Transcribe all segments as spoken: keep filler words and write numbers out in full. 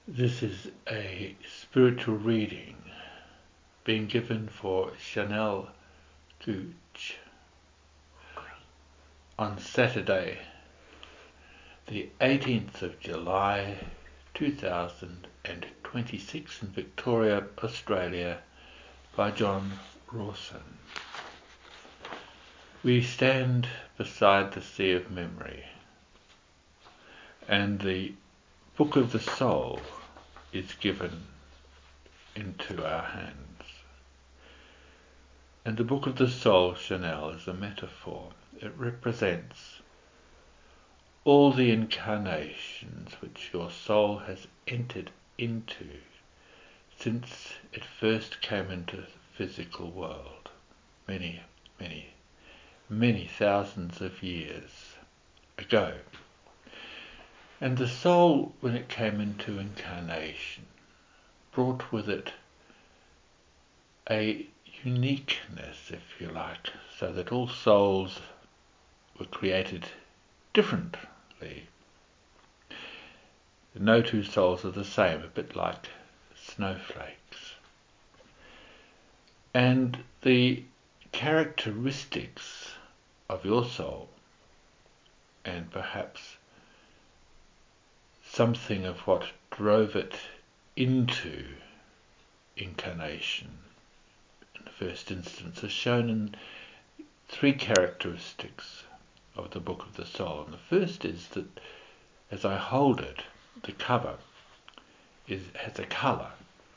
This is a spiritual reading being given for Chanel Gooch on Saturday, the eighteenth of July two thousand twenty-six in Victoria, Australia, by John Rawson. We stand beside the sea of memory, and the Book of the Soul is given into our hands. And the Book of the Soul, Chanel, is a metaphor. It represents all the incarnations which your soul has entered into since it first came into the physical world, many, many, many thousands of years ago. And the soul, when it came into incarnation, brought with it a uniqueness, if you like, so that all souls were created differently. No two souls are the same, a bit like snowflakes. And the characteristics of your soul, and perhaps something of what drove it into incarnation in the first instance, are shown in three characteristics of the Book of the Soul. And the first is that as I hold it, the cover is has a colour,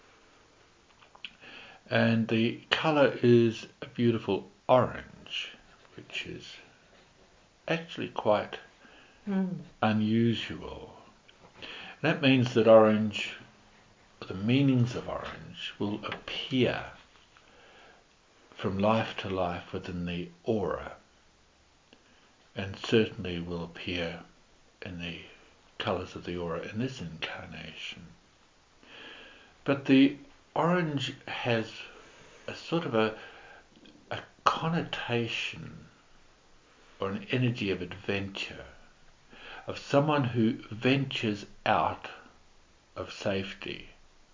and the colour is a beautiful orange, which is actually quite mm. unusual. That means that orange, the meanings of orange, will appear from life to life within the aura, and certainly will appear in the colours of the aura in this incarnation. But the orange has a sort of a, a connotation or an energy of adventure, of someone who ventures out of safety,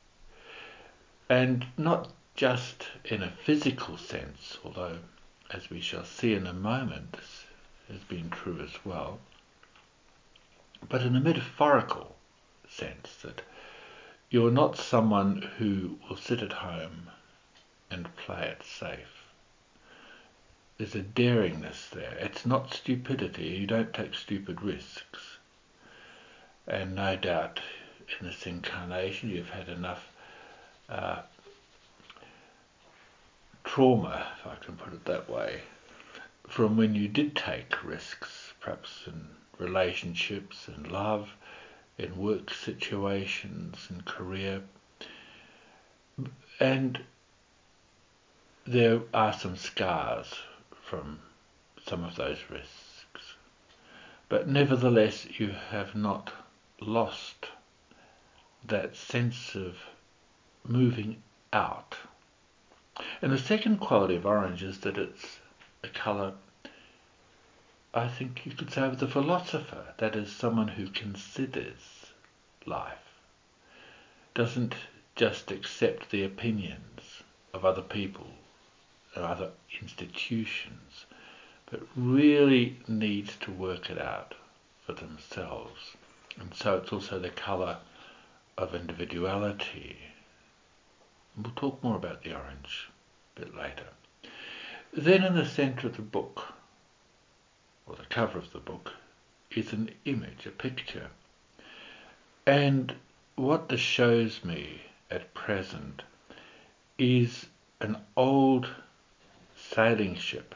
and not just in a physical sense, although as we shall see in a moment this has been true as well, but in a metaphorical sense, that you're not someone who will sit at home and play it safe. There's a daringness there. It's not stupidity. You don't take stupid risks. And no doubt in this incarnation you've had enough uh, trauma, if I can put it that way, from when you did take risks, perhaps in relationships, in love, in work situations, in career. And there are some scars from some of those risks. But nevertheless, you have not lost that sense of moving out. And the second quality of orange is that it's a colour, I think you could say, of the philosopher. That is, someone who considers life, doesn't just accept the opinions of other people or other institutions, but really needs to work it out for themselves. And so it's also the colour of individuality. And we'll talk more about the orange a bit later. Then in the centre of the book, or the cover of the book, is an image, a picture. And what this shows me at present is an old sailing ship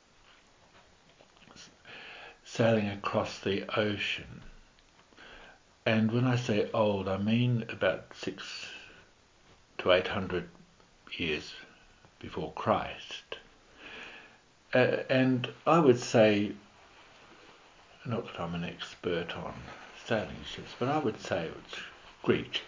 sailing across the ocean. And when I say old, I mean about six to eight hundred years before Christ. Uh, and I would say, not that I'm an expert on sailing ships, but I would say it's Greek.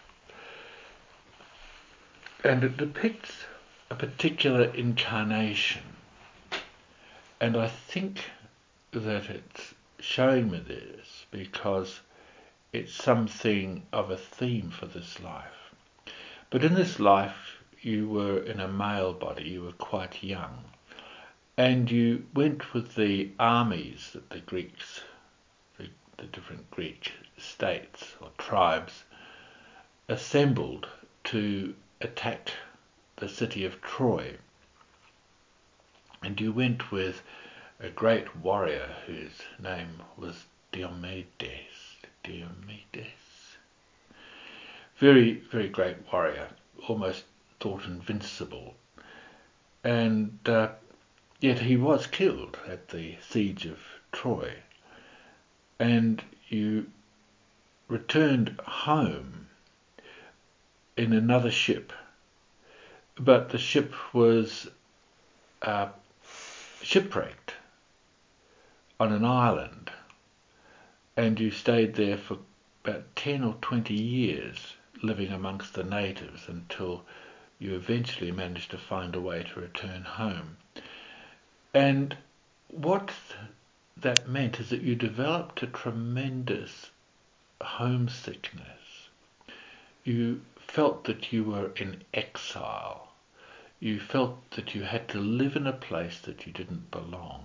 And it depicts a particular incarnation. And I think that it's showing me this because it's something of a theme for this life. But in this life, you were in a male body, you were quite young, and you went with the armies that the Greeks, the, the different Greek states or tribes, assembled to attack the city of Troy. And you went with a great warrior whose name was Diomedes. Diomedes. Very, very great warrior, almost thought invincible. And uh, yet he was killed at the siege of Troy. And you returned home in another ship. But the ship was uh, shipwrecked on an island, and you stayed there for about ten or twenty years living amongst the natives until you eventually managed to find a way to return home. And what that meant is that you developed a tremendous homesickness. You felt that you were in exile. You felt that you had to live in a place that you didn't belong.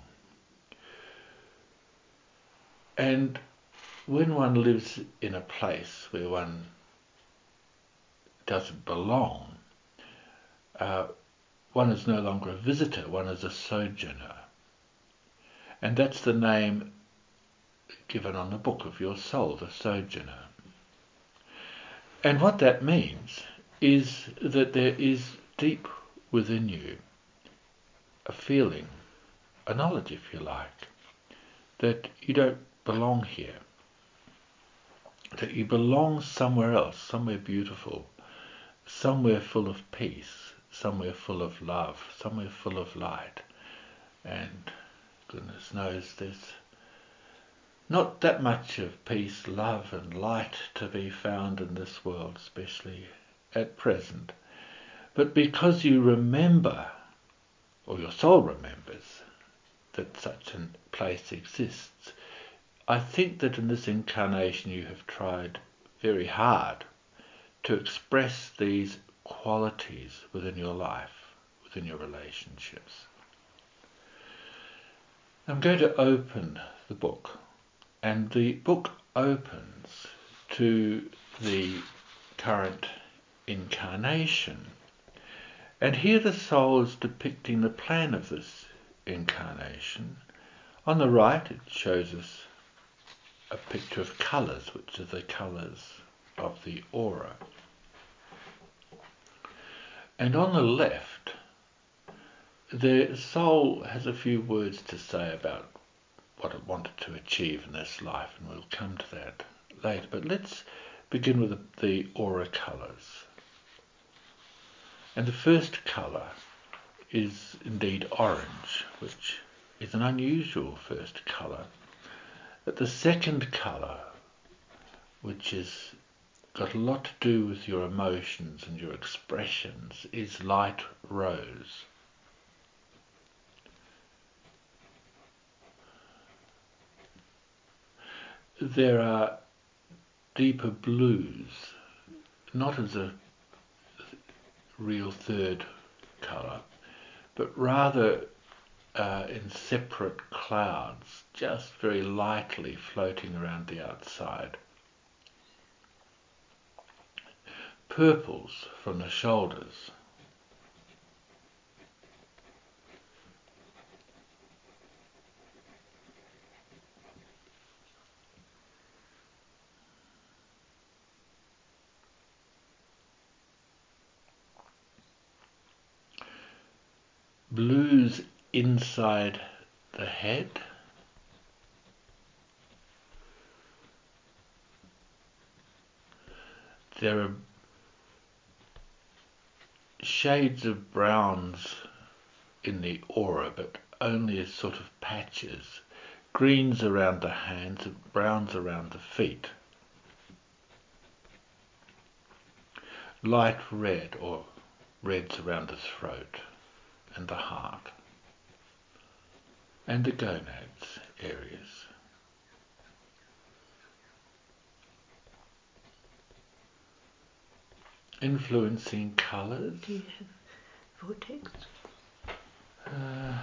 And when one lives in a place where one doesn't belong, uh, one is no longer a visitor, one is a sojourner. And that's the name given on the book of your soul, the sojourner. And what that means is that there is deep within you a feeling, a knowledge if you like, that you don't belong here, that you belong somewhere else, somewhere beautiful, somewhere full of peace, somewhere full of love, somewhere full of light. And goodness knows there's not that much of peace, love and light to be found in this world, especially at present. But because you remember, or your soul remembers, that such a place exists, I think that in this incarnation you have tried very hard to express these qualities within your life, within your relationships. I'm going to open the book, and the book opens to the current incarnation. And here the soul is depicting the plan of this incarnation. On the right it shows us a picture of colours, which are the colours of the aura. And on the left, the soul has a few words to say about what it wanted to achieve in this life, and we'll come to that later. But let's begin with the, the aura colours. And the first colour is indeed orange, which is an unusual first colour. But the second colour, which has got a lot to do with your emotions and your expressions, is light rose. There are deeper blues, not as a real third colour, but rather uh, in separate clouds, just very lightly floating around the outside. Purples from the shoulders. Blues inside the head. There are shades of browns in the aura, but only as sort of patches. Greens around the hands, browns around the feet. Light red or reds around the throat and the heart and the gonads areas. Influencing colours. Do you have vortex? Uh,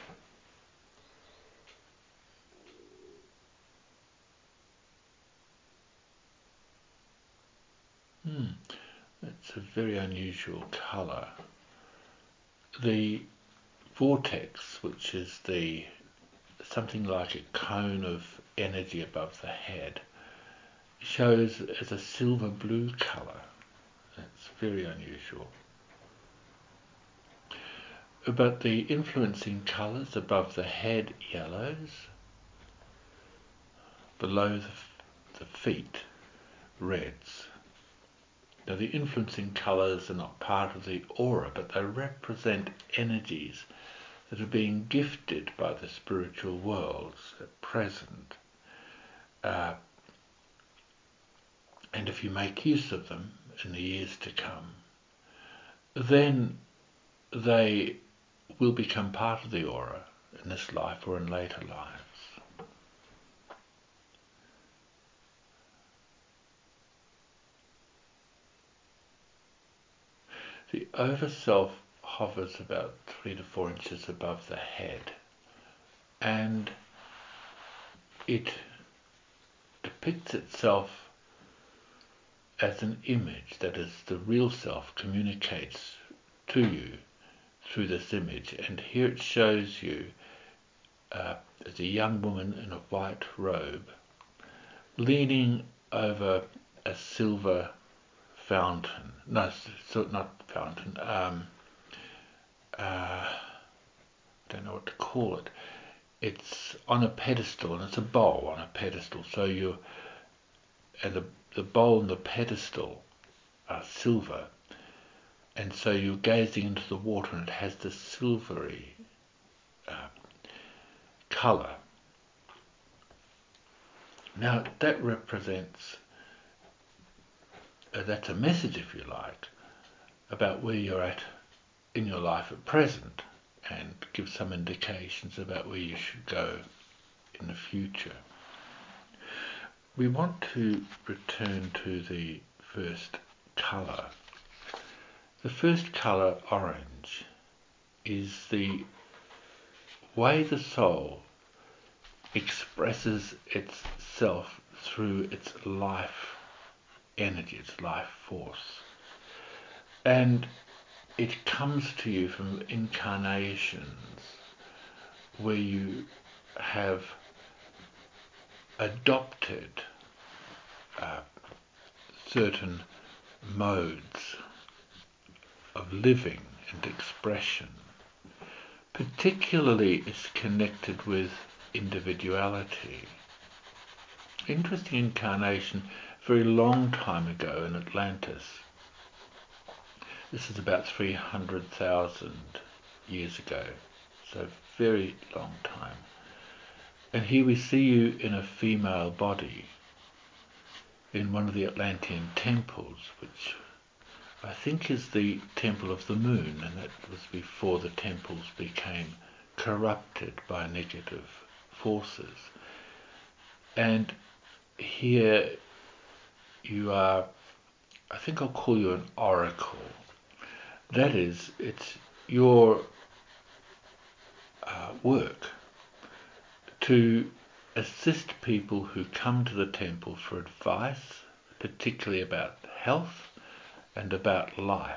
hmm, that's a very unusual colour. The vortex, which is the something like a cone of energy above the head, shows as a silver blue colour. That's very unusual. But the influencing colours above the head, yellows, below the, the feet, reds. Now the influencing colours are not part of the aura, but they represent energies that are being gifted by the spiritual worlds at present. Uh, and if you make use of them in the years to come, then they will become part of the aura in this life or in later lives. The overself hovers about three to four inches above the head, and it depicts itself as an image, that is, the real self communicates to you through this image. And here it shows you uh, as a young woman in a white robe leaning over a silver fountain. No, so not fountain. Um, uh, don't know what to call it. It's on a pedestal, and it's a bowl on a pedestal. So you, and the the bowl and the pedestal are silver, and so you're gazing into the water, and it has this silvery uh, colour. Now that represents, uh, that's a message, if you like, about where you're at in your life at present, and gives some indications about where you should go in the future. We want to return to the first colour. The first colour, orange, is the way the soul expresses itself through its life energy, its life force. And it comes to you from incarnations where you have adopted uh, certain modes of living and expression. Particularly is connected with individuality. Interesting incarnation, a very long time ago in Atlantis. This is about three hundred thousand years ago, so very long time. And here we see you in a female body in one of the Atlantean temples, which I think is the Temple of the Moon, and that was before the temples became corrupted by negative forces. And here you are, I think I'll call you an oracle. That is, it's your uh, work to assist people who come to the temple for advice, particularly about health and about life.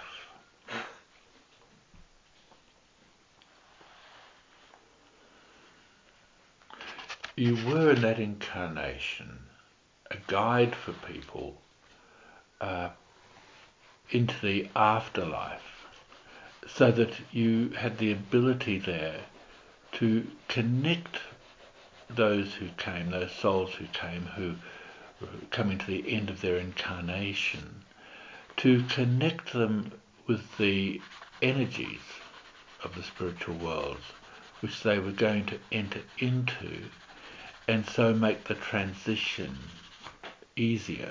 You were in that incarnation a guide for people uh, into the afterlife, so that you had the ability there to connect those who came, those souls who came, who were coming to the end of their incarnation, to connect them with the energies of the spiritual worlds which they were going to enter into, and so make the transition easier.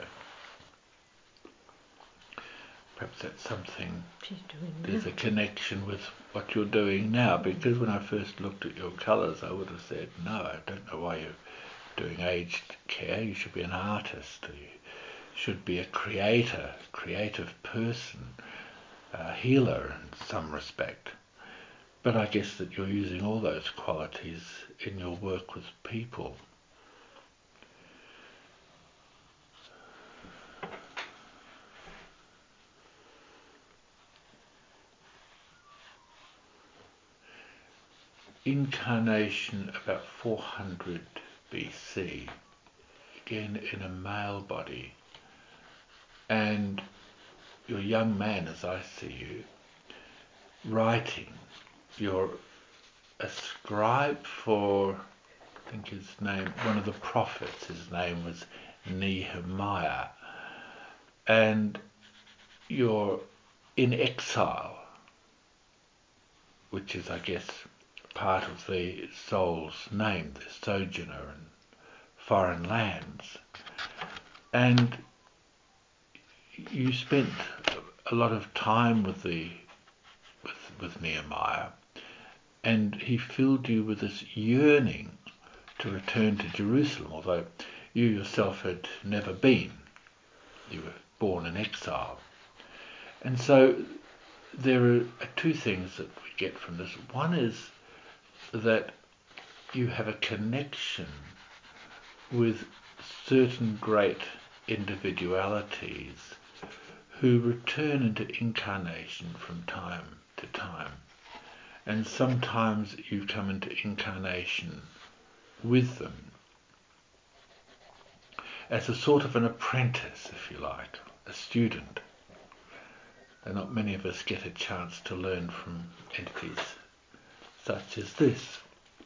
Perhaps that's something, there's a connection with what you're doing now, because when I first looked at your colours I would have said, no, I don't know why you're doing aged care, you should be an artist, you should be a creator, creative person, a healer in some respect. But I guess that you're using all those qualities in your work with people. Incarnation about four hundred B C, again in a male body, and you're a young man as I see you, writing. You're a scribe for, I think his name, one of the prophets, his name was Nehemiah, and you're in exile, which is, I guess, part of the soul's name, the sojourner in foreign lands. And you spent a lot of time with the with, with Nehemiah, and he filled you with this yearning to return to Jerusalem, although you yourself had never been. You were born in exile. And so there are two things that we get from this. One is that you have a connection with certain great individualities who return into incarnation from time to time. And sometimes you come into incarnation with them as a sort of an apprentice, if you like, a student. And not many of us get a chance to learn from entities such as this.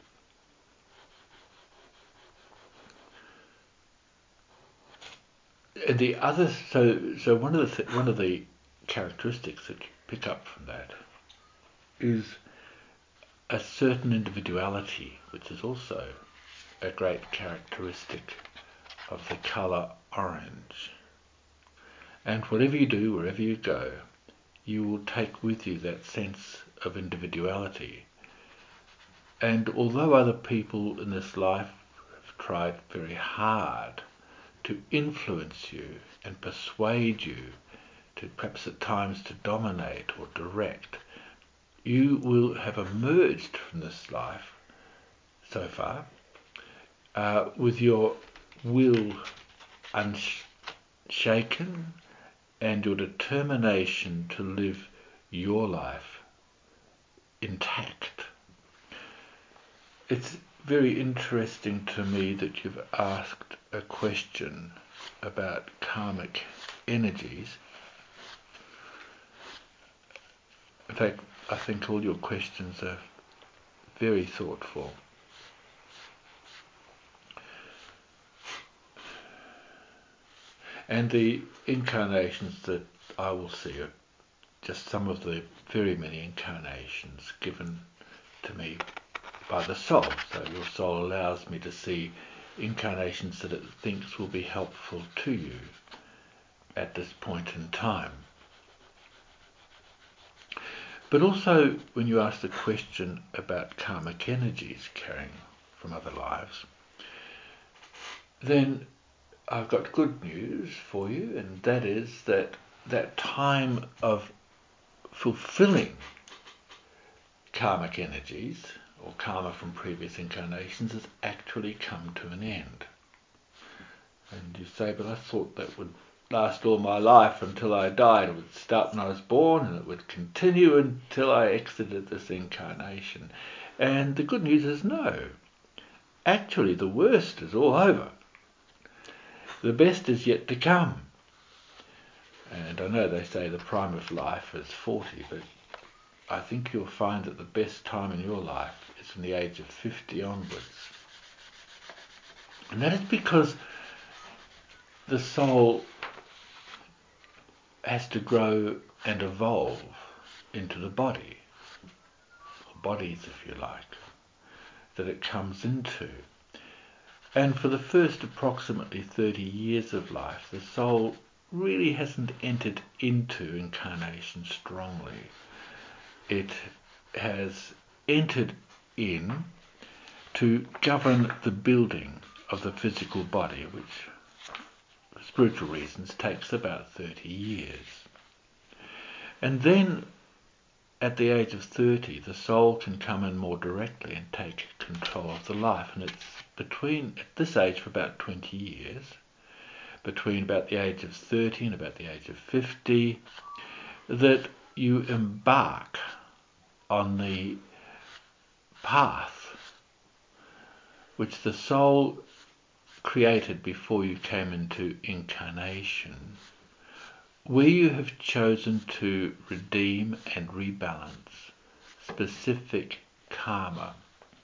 And the other, so so one of the th- one of the characteristics that you pick up from that is a certain individuality, which is also a great characteristic of the colour orange. And whatever you do, wherever you go, you will take with you that sense of individuality. And although other people in this life have tried very hard to influence you and persuade you, to perhaps at times to dominate or direct, you will have emerged from this life so far uh, with your will unshaken and your determination to live your life intact. It's very interesting to me that you've asked a question about karmic energies. In fact, I think all your questions are very thoughtful. And the incarnations that I will see are just some of the very many incarnations given to me by the soul. So your soul allows me to see incarnations that it thinks will be helpful to you at this point in time. But also, when you ask the question about karmic energies carrying from other lives, then I've got good news for you, and that is that that time of fulfilling karmic energies or karma from previous incarnations has actually come to an end. And you say, but I thought that would last all my life until I died. It would start when I was born and it would continue until I exited this incarnation. And the good news is no. Actually, the worst is all over. The best is yet to come. And I know they say the prime of life is forty, but I think you'll find that the best time in your life is from the age of fifty onwards. And that is because the soul has to grow and evolve into the body, or bodies if you like, that it comes into. And for the first approximately thirty years of life, the soul really hasn't entered into incarnation strongly. It has entered in to govern the building of the physical body, which was spiritual reasons, takes about thirty years. And then at the age of thirty, the soul can come in more directly and take control of the life. And it's between, at this age, for about twenty years, between about the age of thirty and about the age of fifty, that you embark on the path which the soul created before you came into incarnation, where you have chosen to redeem and rebalance specific karma.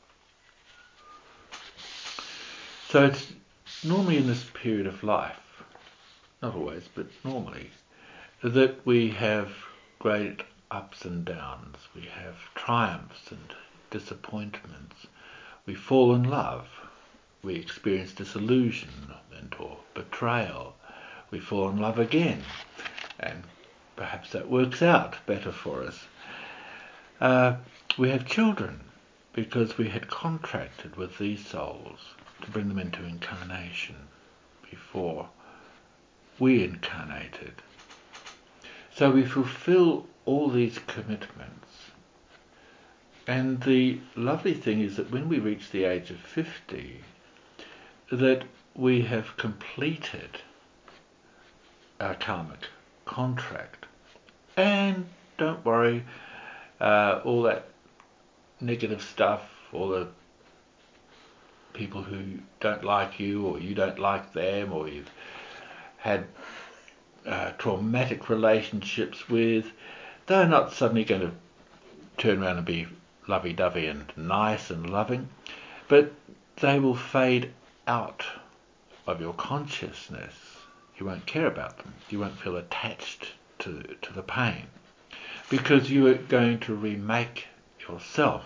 So it's normally in this period of life, not always, but normally, that we have great ups and downs. We have triumphs and disappointments. We fall in love. We experience disillusionment or betrayal. We fall in love again, and perhaps that works out better for us. Uh, we have children because we had contracted with these souls to bring them into incarnation before we incarnated. So we fulfill all these commitments. And the lovely thing is that when we reach the age of fifty, that we have completed our karmic contract. And don't worry, uh, all that negative stuff, all the people who don't like you or you don't like them, or you've had uh, traumatic relationships with, they're not suddenly going to turn around and be lovey-dovey and nice and loving, but they will fade out of your consciousness. You won't care about them. You won't feel attached to, to the pain, because you are going to remake yourself.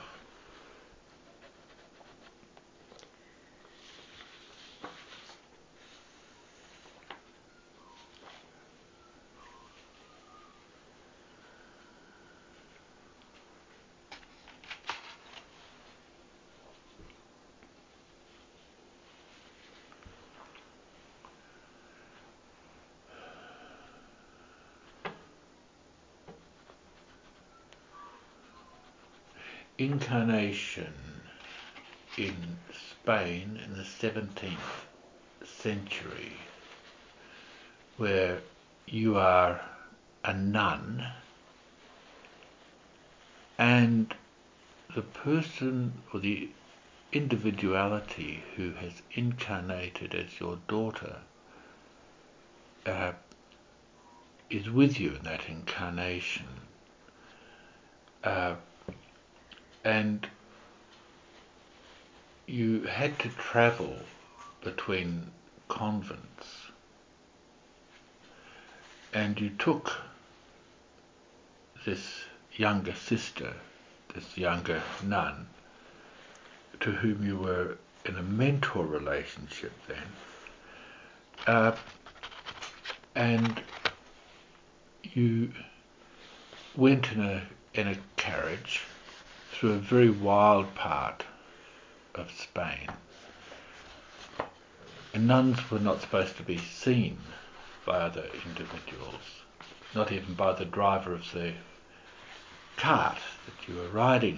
Incarnation in Spain in the seventeenth century, where you are a nun and the person or the individuality who has incarnated as your daughter uh, is with you in that incarnation. Uh, and you had to travel between convents, and you took this younger sister, this younger nun, to whom you were in a mentor relationship then, uh, and you went in a in a carriage through a very wild part of Spain. And nuns were not supposed to be seen by other individuals, not even by the driver of the cart that you were riding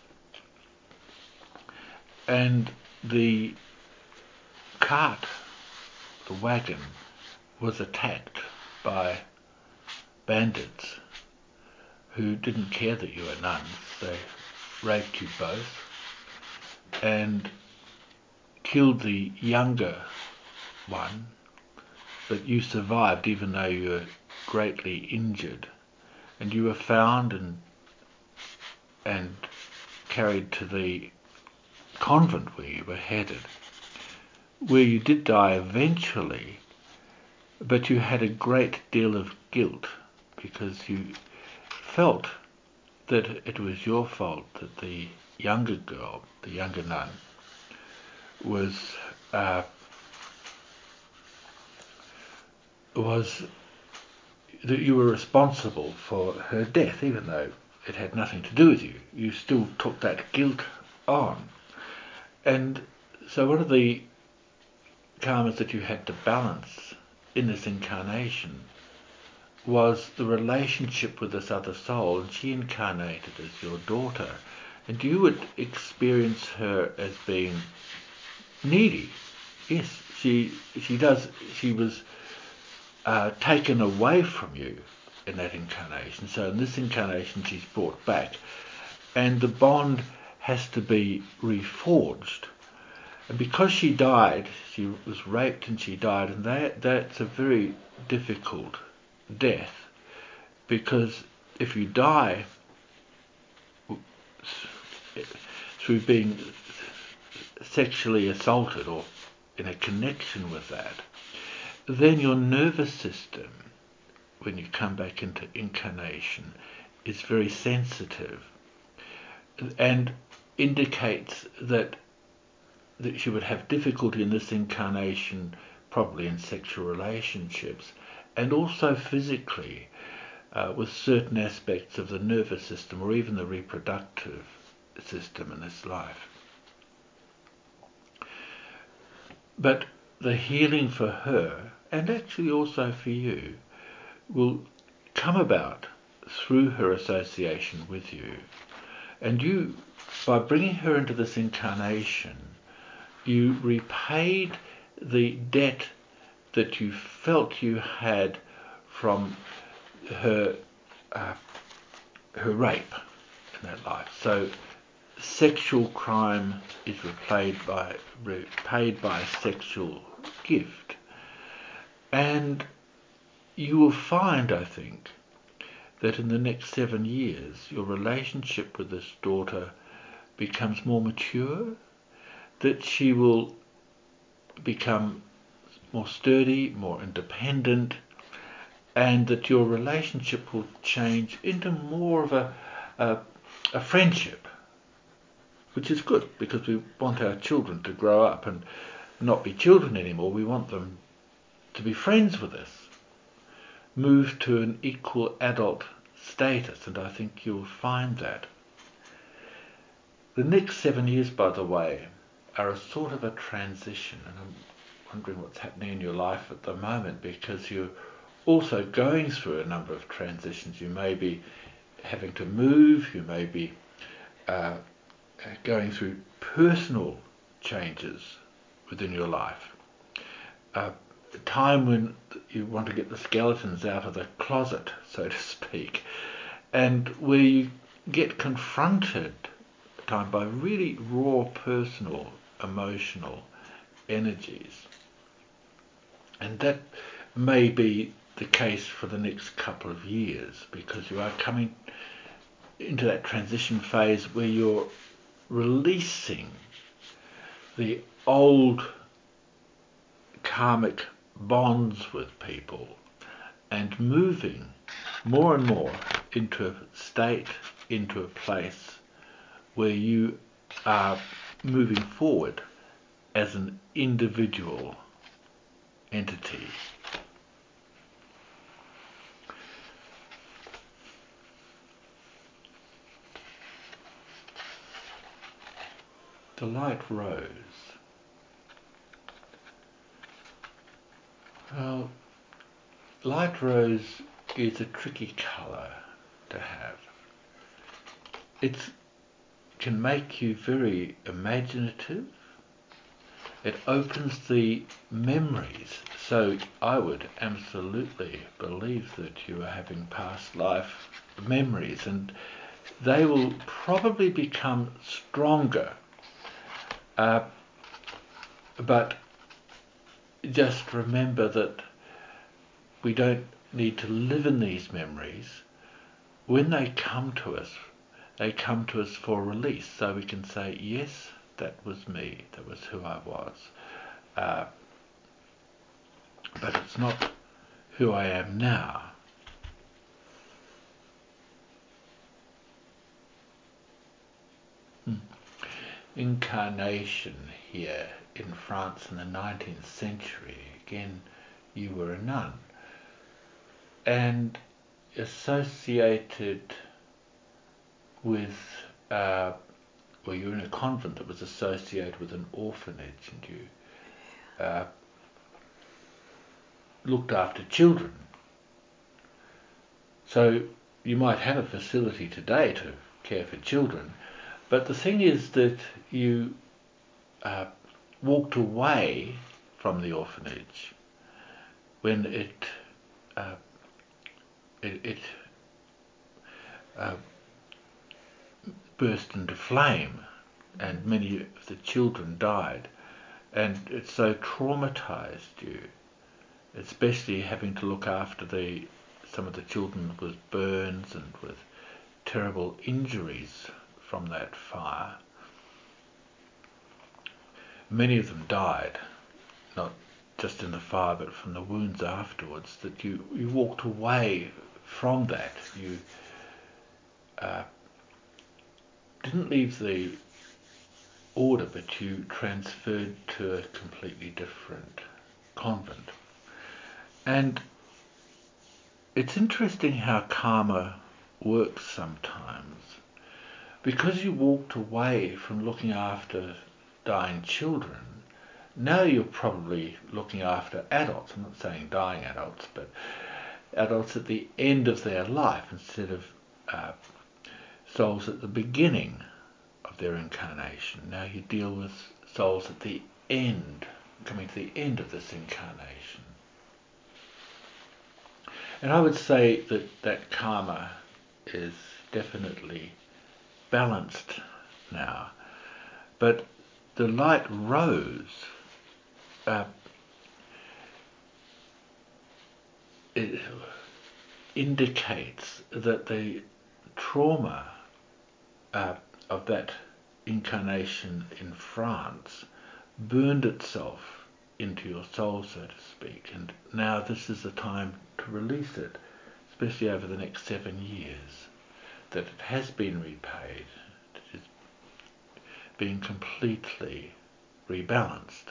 in. And the cart, the wagon, was attacked by bandits who didn't care that you were nuns. They raped you both and killed the younger one, but you survived even though you were greatly injured, and you were found and and carried to the convent where you were headed, where you did die eventually, but you had a great deal of guilt because you felt that it was your fault that the younger girl, the younger nun, was uh, was that you were responsible for her death, even though it had nothing to do with you. You still took that guilt on. And so one of the karmas that you had to balance in this incarnation was the relationship with this other soul, and she incarnated as your daughter, and you would experience her as being needy. Yes, she she does. She was uh, taken away from you in that incarnation. So in this incarnation, she's brought back, and the bond has to be reforged. And because she died, she was raped and she died, and that that's a very difficult death, because if you die through being sexually assaulted or in a connection with that, then your nervous system, when you come back into incarnation, is very sensitive and indicates that that you would have difficulty in this incarnation, probably in sexual relationships, and also physically uh, with certain aspects of the nervous system or even the reproductive system in this life. But the healing for her, and actually also for you, will come about through her association with you. And you, by bringing her into this incarnation, you repaid the debt that you felt you had from her uh, her rape in that life. So sexual crime is repaid by repaid by a sexual gift, and you will find, I think, that in the next seven years your relationship with this daughter becomes more mature, that she will become more sturdy, more independent, and that your relationship will change into more of a, a, a friendship, which is good, because we want our children to grow up and not be children anymore. We want them to be friends with us, move to an equal adult status, and I think you'll find that. The next seven years, by the way, are a sort of a transition, and I'm wondering what's happening in your life at the moment, because you're also going through a number of transitions. You may be having to move, you may be uh, going through personal changes within your life. Uh, a time when you want to get the skeletons out of the closet, so to speak, and where you get confronted at time by really raw personal emotional energies. And that may be the case for the next couple of years, because you are coming into that transition phase where you're releasing the old karmic bonds with people and moving more and more into a state, into a place where you are moving forward as an individual entity. The light rose. Well, light rose is a tricky colour to have. It can make you very imaginative. It opens the memories. So I would absolutely believe that you are having past life memories, and they will probably become stronger. Uh, but just remember that we don't need to live in these memories. When they come to us, they come to us for release, so we can say, yes, that was me, that was who I was. Uh, but it's not who I am now. Hmm. Incarnation here in France in the nineteenth century. Again, you were a nun, and associated with, uh, well, you were in a convent that was associated with an orphanage, and you uh, looked after children. So you might have a facility today to care for children, but the thing is that you uh, walked away from the orphanage when it uh, it, it uh, burst into flame, and many of the children died, and it so traumatized you, especially having to look after the some of the children with burns and with terrible injuries from that fire. Many of them died, not just in the fire but from the wounds afterwards, that you, you walked away from that. You uh, didn't leave the order, but you transferred to a completely different convent. And it's interesting how karma works sometimes. Because you walked away from looking after dying children, now you're probably looking after adults. I'm not saying dying adults, but adults at the end of their life instead of uh, souls at the beginning of their incarnation. Now you deal with souls at the end, coming to the end of this incarnation. And I would say that that karma is definitely balanced now. But the light rose, uh, it indicates that the trauma uh, of that incarnation in France burned itself into your soul, so to speak, and now this is the time to release it, especially over the next seven years, that it has been repaid, it is being completely rebalanced.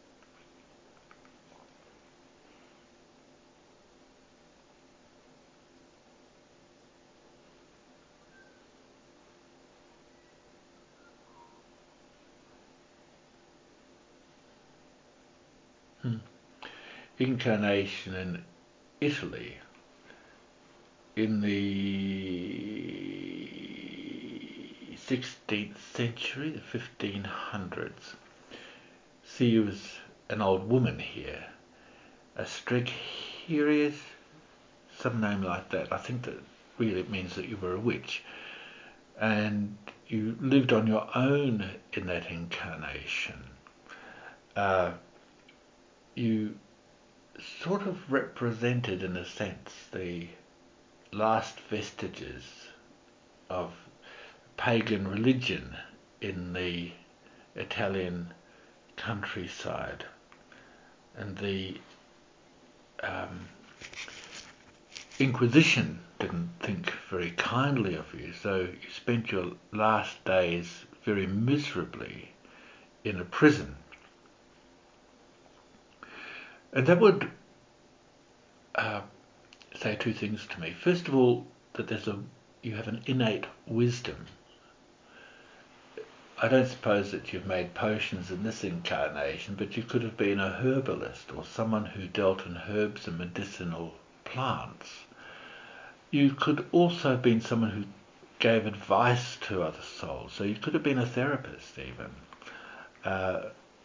Hmm. Incarnation in Italy in the sixteenth century, the fifteen hundreds. See you as an old woman here, a Stregherius, some name like that. I think that really means that you were a witch, and you lived on your own in that incarnation. Uh, you sort of represented, in a sense, the last vestiges of pagan religion in the Italian countryside, and the um, Inquisition didn't think very kindly of you, so you spent your last days very miserably in a prison. And that would uh, say two things to me. First of all, that there's a you have an innate wisdom. I don't suppose that you've made potions in this incarnation, but you could have been a herbalist or someone who dealt in herbs and medicinal plants. You could also have been someone who gave advice to other souls, so you could have been a therapist even. Uh,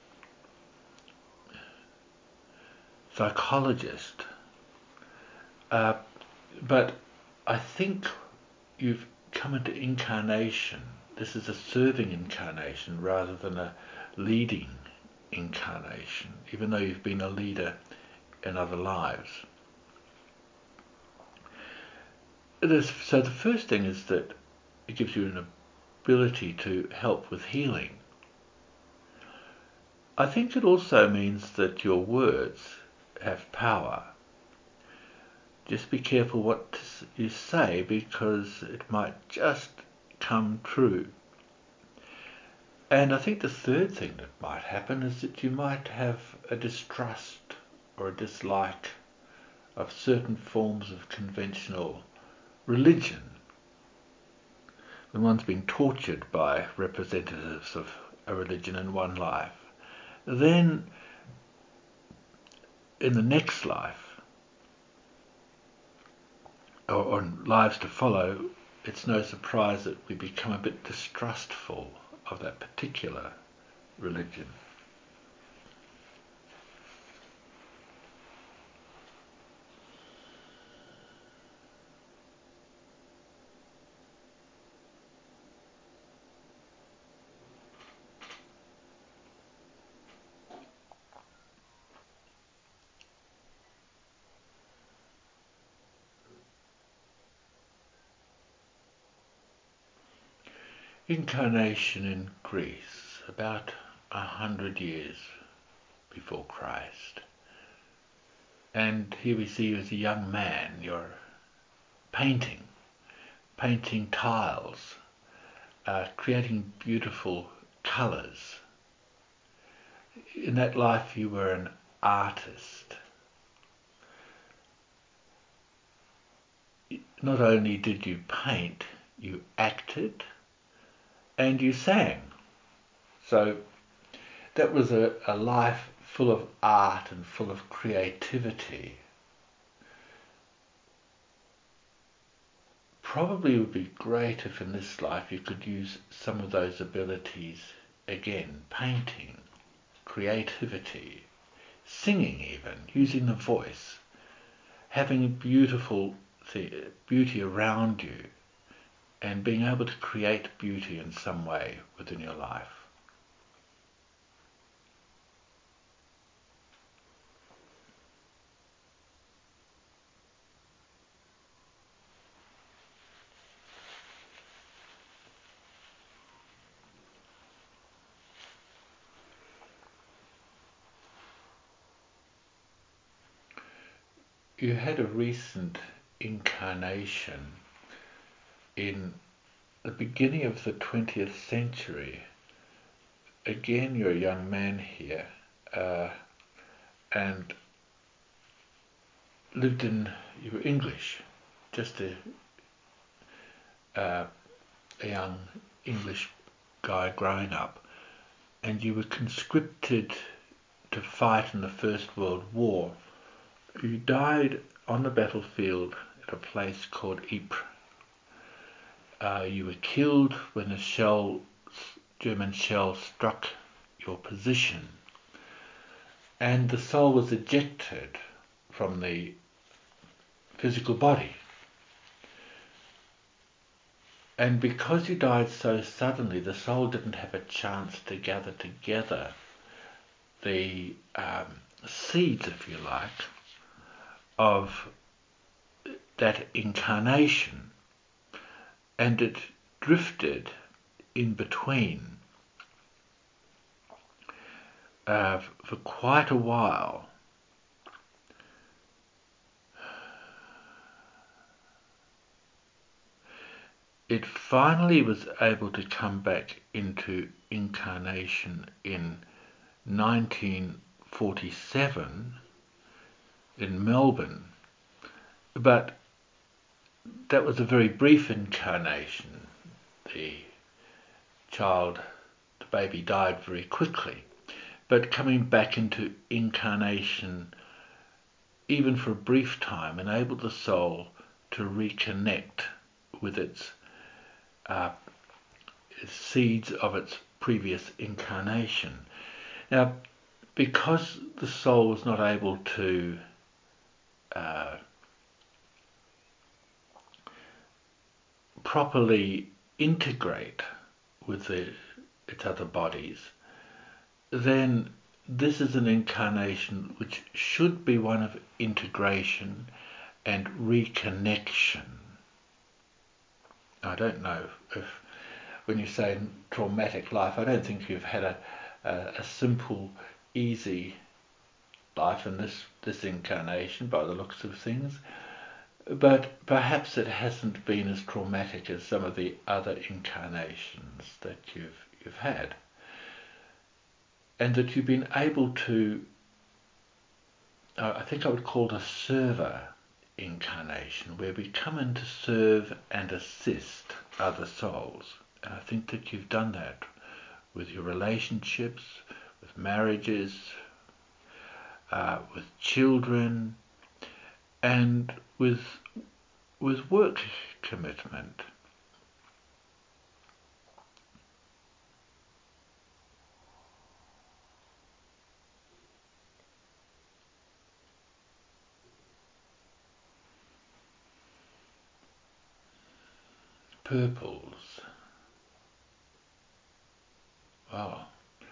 psychologist. Uh, but I think you've come into incarnation. This is a serving incarnation rather than a leading incarnation, even though you've been a leader in other lives. It is, so the first thing is that it gives you an ability to help with healing. I think it also means that your words have power. Just be careful what you say, because it might just come true. And I think the third thing that might happen is that you might have a distrust or a dislike of certain forms of conventional religion. When one's been tortured by representatives of a religion in one life, then in the next life or, or lives to follow, it's no surprise that we become a bit distrustful of that particular religion. Incarnation in Greece, about a hundred years before Christ. And here we see you as a young man, you're painting, painting tiles, uh, creating beautiful colours. In that life you were an artist. Not only did you paint, you acted and you sang. So that was a, a life full of art and full of creativity. Probably would be great if in this life you could use some of those abilities again. Painting, creativity, singing even, using the voice, having beautiful beauty around you and being able to create beauty in some way within your life. You had a recent incarnation in the beginning of the twentieth century. Again, you're a young man here, uh, and lived in, you were English, just a, uh, a young English guy growing up, and you were conscripted to fight in the First World War. You died on the battlefield at a place called Ypres. Uh, you were killed when a shell, German shell struck your position, and the soul was ejected from the physical body. And because you died so suddenly, the soul didn't have a chance to gather together the um, seeds, if you like, of that incarnation, and it drifted in between uh, for quite a while. It finally was able to come back into incarnation in nineteen forty-seven in Melbourne, but that was a very brief incarnation. The child, the baby died very quickly, but coming back into incarnation even for a brief time enabled the soul to reconnect with its uh, seeds of its previous incarnation. Now, because the soul was not able to uh, properly integrate with the, its other bodies, then this is an incarnation which should be one of integration and reconnection. I don't know if, when you say traumatic life, I don't think you've had a, a, a simple, easy life in this, this incarnation by the looks of things, but perhaps it hasn't been as traumatic as some of the other incarnations that you've you've had, and that you've been able to, uh, I think I would call it a server incarnation, where we come in to serve and assist other souls. And I think that you've done that with your relationships, with marriages, uh, with children, and with with work commitment. Purples. Wow.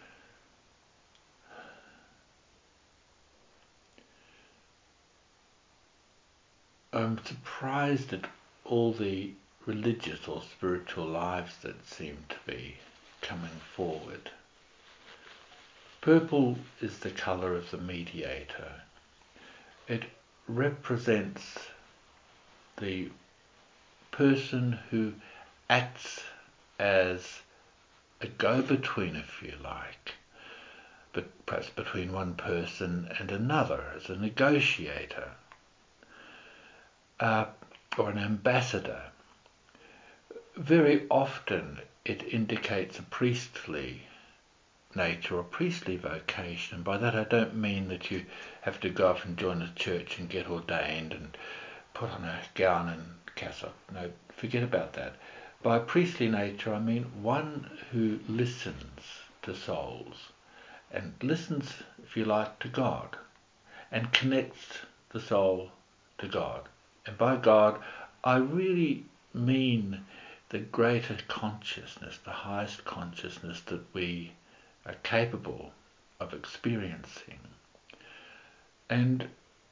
I'm surprised at all the religious or spiritual lives that seem to be coming forward. Purple is the colour of the mediator. It represents the person who acts as a go-between, if you like, but perhaps between one person and another, as a negotiator uh, or an ambassador. Very often it indicates a priestly nature or priestly vocation, and by that I don't mean that you have to go off and join a church and get ordained and put on a gown and cassock. No, forget about that. By priestly nature I mean one who listens to souls, and listens, if you like, to God, and connects the soul to God. And by God I really mean the greater consciousness, the highest consciousness that we are capable of experiencing. And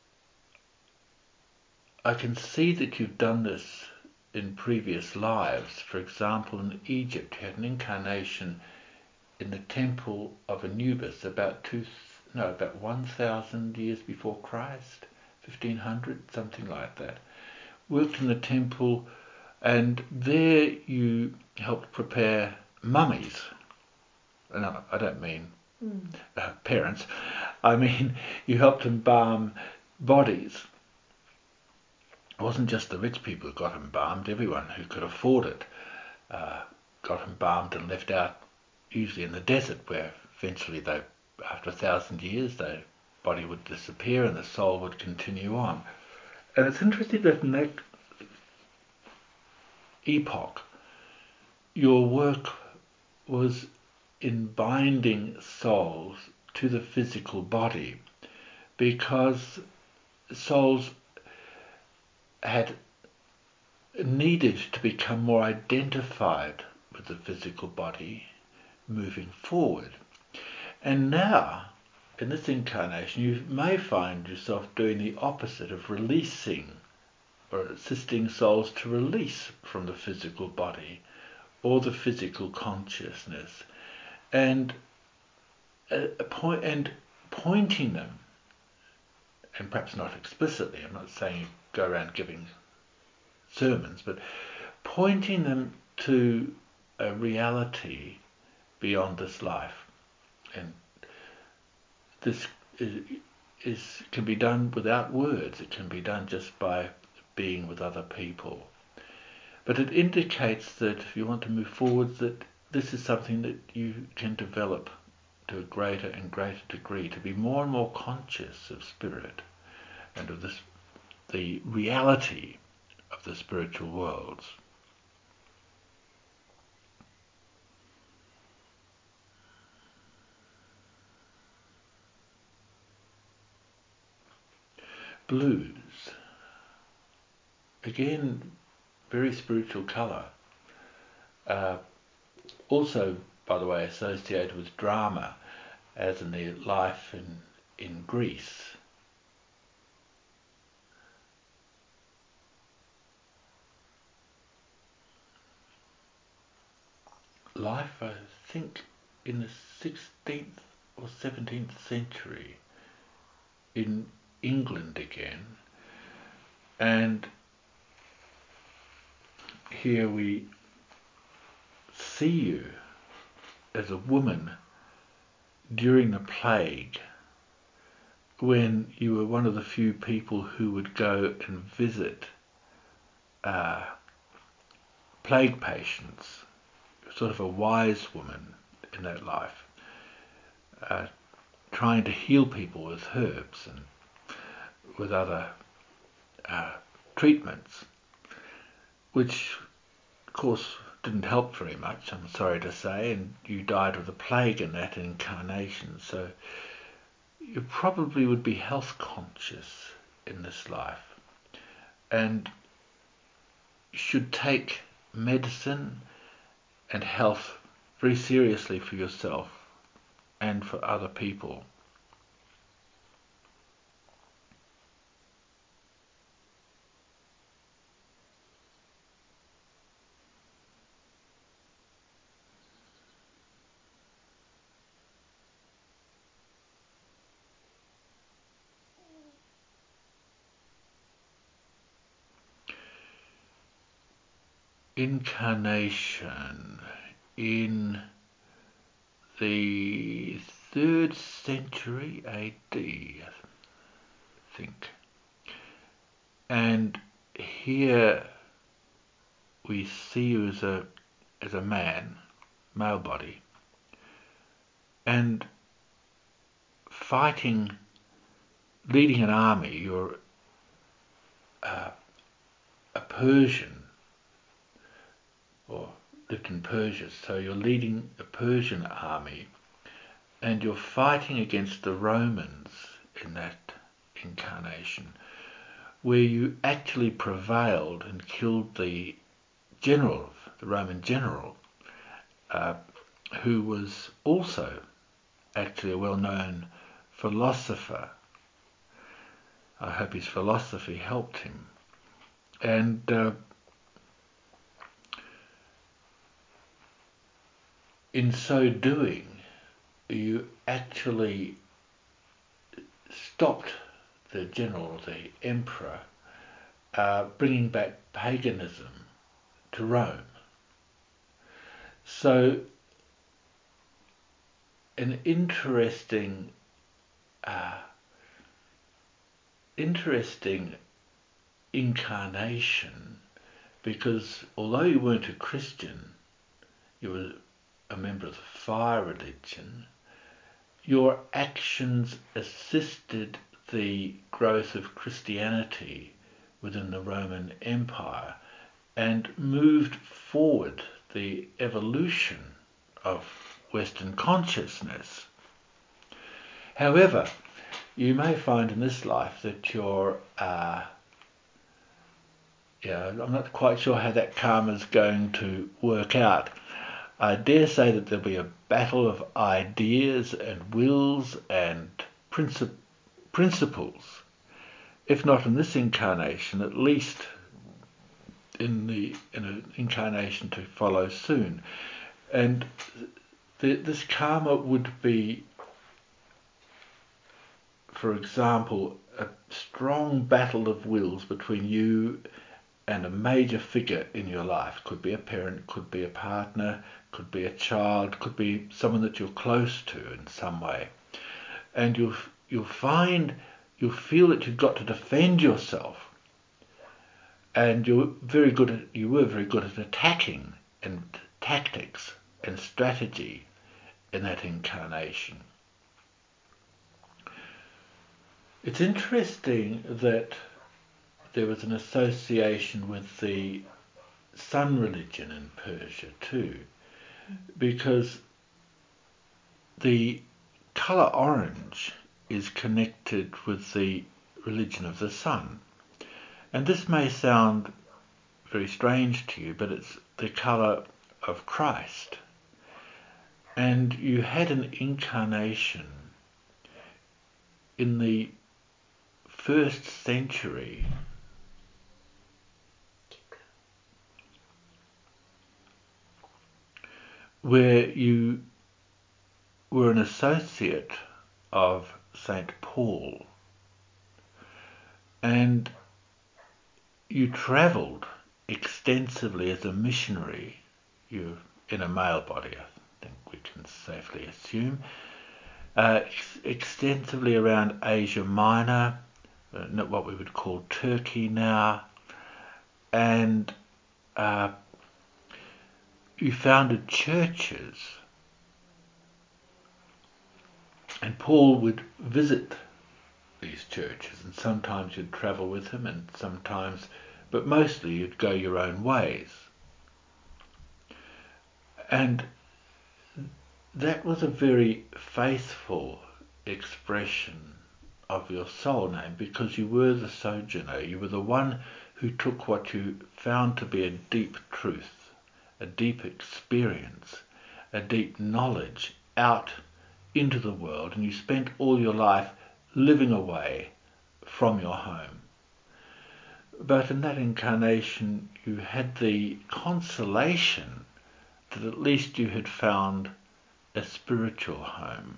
I can see that you've done this in previous lives. For example, in Egypt you had an incarnation in the temple of Anubis about two, no, about one thousand years before Christ, fifteen hundred, something like that. Worked in the temple, and there you helped prepare mummies. No, I don't mean mm. uh, parents. I mean you helped embalm bodies. It wasn't just the rich people who got embalmed. Everyone who could afford it uh, got embalmed and left out, usually in the desert, where eventually they, after a thousand years, their body would disappear and the soul would continue on. And it's interesting that in that epoch, your work was in binding souls to the physical body, because souls had needed to become more identified with the physical body moving forward. And now, in this incarnation, you may find yourself doing the opposite of releasing or assisting souls to release from the physical body or the physical consciousness, and uh, point and pointing them, and perhaps not explicitly, I'm not saying you go around giving sermons, but pointing them to a reality beyond this life. And this is, is can be done without words. It can be done just by being with other people. But it indicates that if you want to move forward, that this is something that you can develop to a greater and greater degree, to be more and more conscious of spirit and of this, the reality of the spiritual worlds. Blues, again, very spiritual colour. Uh, also, by the way, associated with drama, as in the life in, in Greece. Life, I think, in the sixteenth or seventeenth century in England again. And here we see you as a woman during the plague, when you were one of the few people who would go and visit uh, plague patients, sort of a wise woman in that life, uh, trying to heal people with herbs and with other uh, treatments. which of course didn't help very much, I'm sorry to say, and you died of the plague in that incarnation, so you probably would be health conscious in this life and should take medicine and health very seriously for yourself and for other people. Incarnation in the third century A D, I think. And here we see you as a as a man, male body, and fighting, leading an army. You're uh, a Persian, or lived in Persia, so you're leading a Persian army, and you're fighting against the Romans in that incarnation, where you actually prevailed and killed the general, the Roman general, uh, who was also actually a well-known philosopher. I hope his philosophy helped him. And uh, in so doing, you actually stopped the general, the emperor, uh, bringing back paganism to Rome. So an interesting, uh, interesting incarnation, because although you weren't a Christian, you were a member of the fire religion, your actions assisted the growth of Christianity within the Roman Empire and moved forward the evolution of Western consciousness. However, you may find in this life that you're, uh, yeah, I'm not quite sure how that karma is going to work out. I dare say that there'll be a battle of ideas and wills and princip- principles, if not in this incarnation, at least in the in an incarnation to follow soon. And the, this karma would be, for example, a strong battle of wills between you and a major figure in your life. Could be a parent, could be a partner, could be a child, could be someone that you're close to in some way. And you'll you'll find, you'll feel that you've got to defend yourself. And you're very good at, you were very good at attacking and tactics and strategy in that incarnation. It's interesting that there was an association with the sun religion in Persia too, because the colour orange is connected with the religion of the sun. And this may sound very strange to you, but it's the colour of Christ. And you had an incarnation in the first century where you were an associate of Saint Paul, and you travelled extensively as a missionary. You're in a male body, I think we can safely assume, uh, ex- extensively around Asia Minor, uh, not what we would call Turkey now, and uh, you founded churches. And Paul would visit these churches, and sometimes you'd travel with him, and sometimes but mostly you'd go your own ways. And that was a very faithful expression of your soul name, because you were the sojourner. You were the one who took what you found to be a deep truth, a deep experience, a deep knowledge out into the world, and you spent all your life living away from your home. But in that incarnation you had the consolation that at least you had found a spiritual home.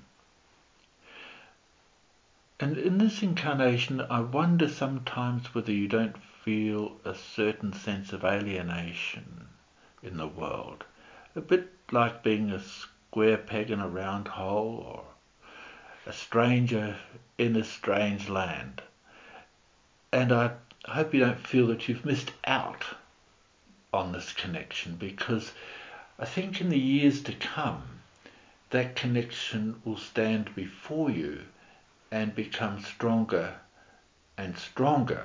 And in this incarnation, I wonder sometimes whether you don't feel a certain sense of alienation in the world, a bit like being a square peg in a round hole, or a stranger in a strange land. And I hope you don't feel that you've missed out on this connection, because I think in the years to come, that connection will stand before you and become stronger and stronger.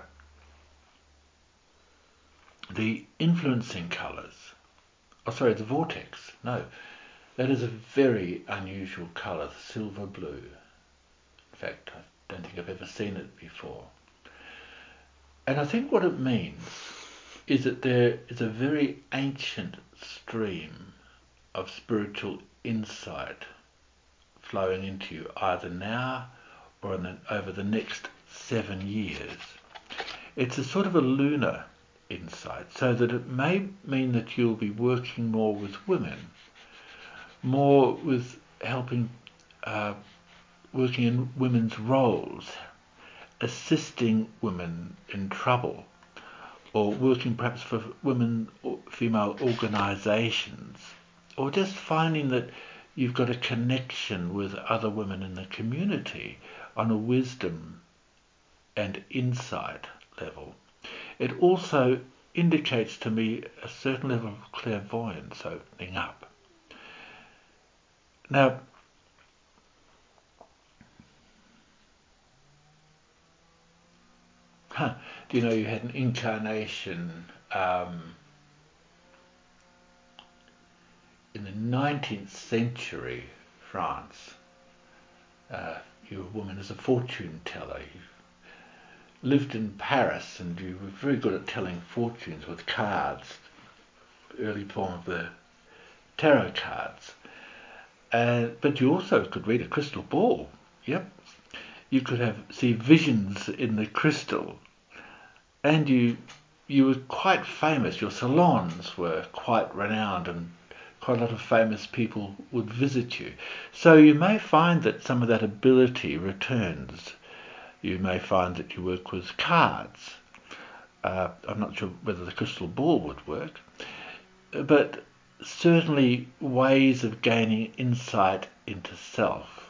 The influencing colours, oh sorry, the vortex, no, that is a very unusual colour, the silver blue. In fact, I don't think I've ever seen it before. And I think what it means is that there is a very ancient stream of spiritual insight flowing into you, either now or in the, over the next seven years. It's a sort of a lunar insight, so that it may mean that you'll be working more with women, more with helping, uh, working in women's roles, assisting women in trouble, or working perhaps for women or female organisations, or just finding that you've got a connection with other women in the community on a wisdom and insight level. It also indicates to me a certain level of clairvoyance opening up. Now, huh, do you know you had an incarnation um, in the nineteenth century France? Uh, you were a woman as a fortune teller. You lived in Paris, and you were very good at telling fortunes with cards, early form of the tarot cards. Uh, but you also could read a crystal ball. Yep. You could have see visions in the crystal. And you you were quite famous. Your salons were quite renowned, and quite a lot of famous people would visit you. So you may find that some of that ability returns. You may find that you work with cards. Uh, I'm not sure whether the crystal ball would work, but certainly ways of gaining insight into self.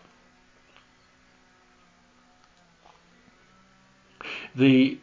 The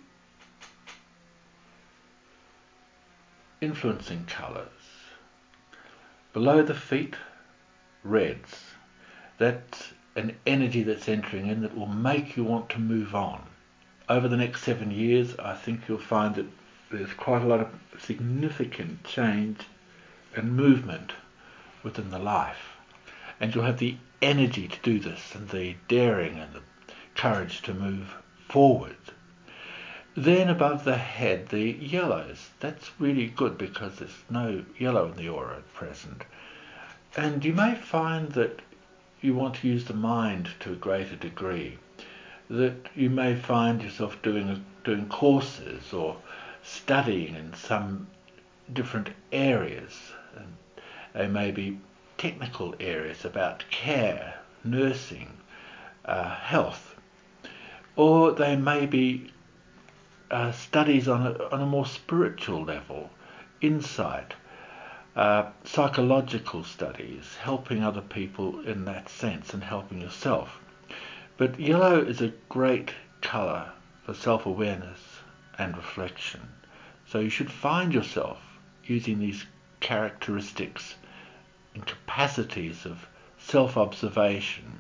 influencing colours. Below the feet, reds. That's an energy that's entering in that will make you want to move on. Over the next seven years, I think you'll find that there's quite a lot of significant change and movement within the life. And you'll have the energy to do this, and the daring and the courage to move forward. Then above the head, the yellows. That's really good because there's no yellow in the aura at present. And you may find that you want to use the mind to a greater degree. That you may find yourself doing doing courses or studying in some different areas. And they may be technical areas about care, nursing, uh, health, or they may be uh, studies on a, on a more spiritual level, insight, uh, psychological studies, helping other people in that sense and helping yourself. But yellow is a great colour for self-awareness and reflection. So you should find yourself using these characteristics and capacities of self-observation,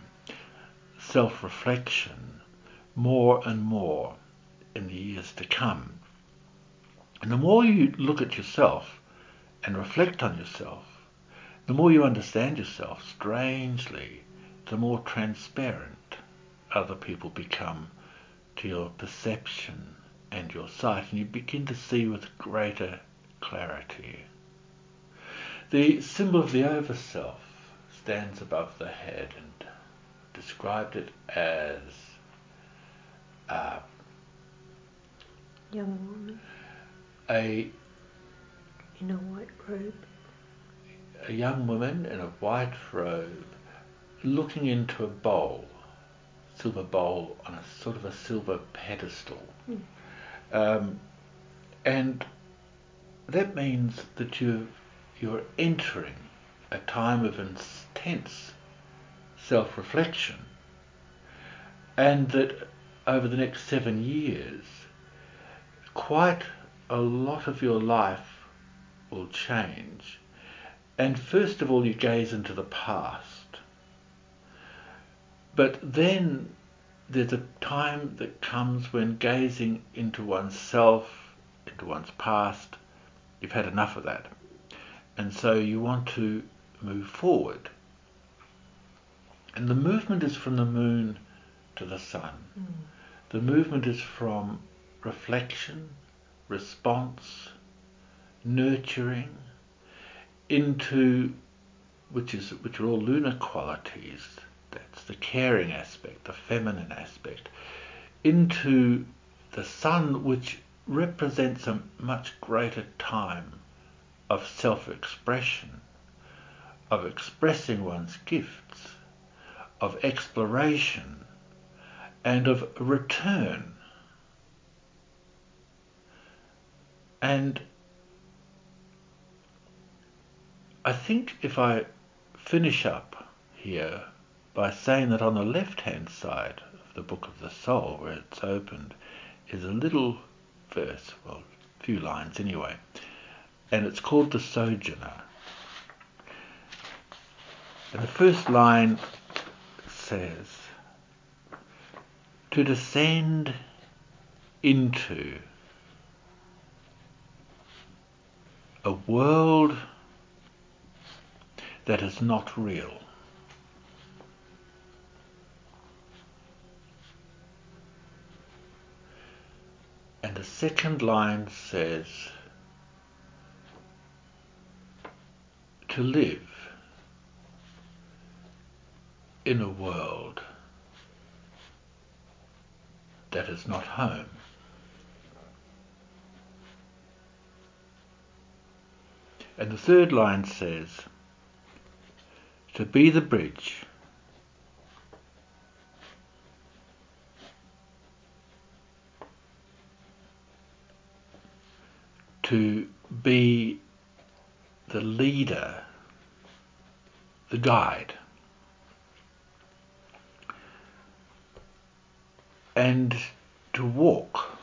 self-reflection, more and more in the years to come. And the more you look at yourself and reflect on yourself, the more you understand yourself, strangely, the more transparent other people become to your perception and your sight, and you begin to see with greater clarity. The symbol of the Overself stands above the head and described it as uh, young woman a in a white robe. a young woman in a white robe looking into a bowl, silver bowl on a sort of a silver pedestal. Mm. Um, and that means that you you're entering a time of intense self-reflection, and that over the next seven years, quite a lot of your life will change. And first of all, you gaze into the past. But then there's a time that comes when gazing into oneself, into one's past, you've had enough of that. And so you want to move forward. And the movement is from the moon to the sun. Mm. The movement is from reflection, response, nurturing, into, which is which are all lunar qualities, that's the caring aspect, the feminine aspect, into the sun, which represents a much greater time of self-expression, of expressing one's gifts, of exploration, and of return. And I think if I finish up here by saying that on the left-hand side of the Book of the Soul, where it's opened, is a little verse, well, a few lines anyway, and it's called The Sojourner. And the first line says, to descend into a world that is not real. And the second line says, to live in a world that is not home. And the third line says, to be the bridge to be the leader, the guide, and to walk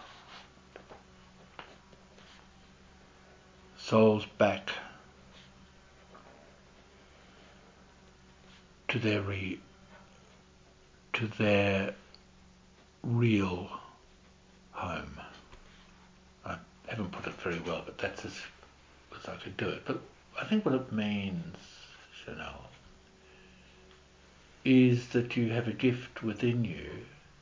souls back to their re, to their real home. I haven't put it very well, but that's as, as I could do it. But I think what it means, Chanel, is that you have a gift within you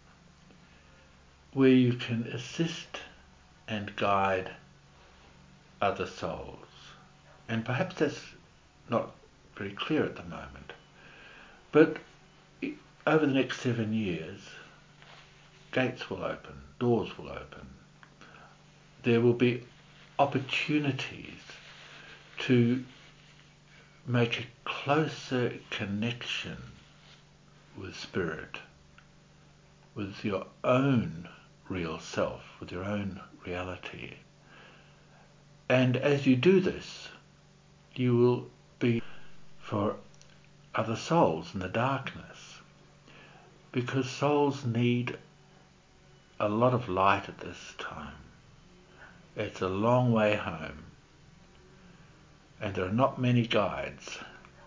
where you can assist and guide other souls. And perhaps that's not very clear at the moment. But over the next seven years, gates will open, doors will open. There will be opportunities to make a closer connection with spirit, with your own real self, with your own reality. And as you do this, you will be for other souls in the darkness, because souls need a lot of light at this time. It's a long way home, and there are not many guides.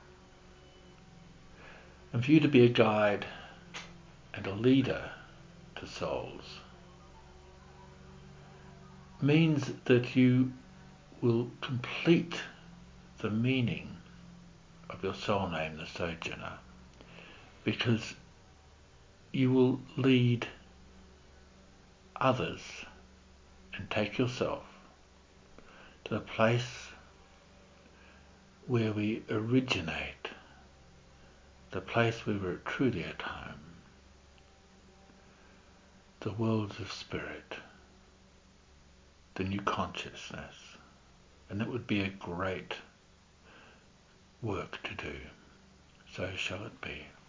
And for you to be a guide and a leader to souls, means that you will complete the meaning of your soul name, the Sojourner, because you will lead others and take yourself to the place where we originate, the place where we're truly at home, the worlds of spirit, the new consciousness. And it would be a great work to do. So shall it be.